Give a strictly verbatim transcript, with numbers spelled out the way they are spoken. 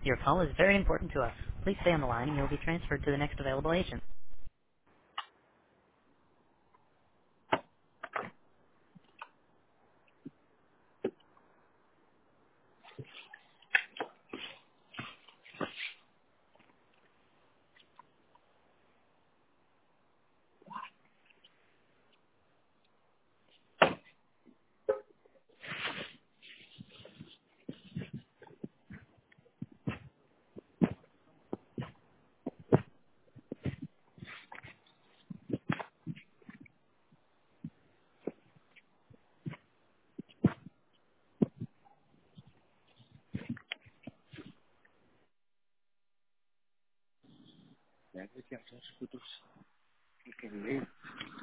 Your call is very important to us. Please stay on the line and you'll be transferred to the next available agent. Ja, dit ja, zo'n scooters. Ik ken niet.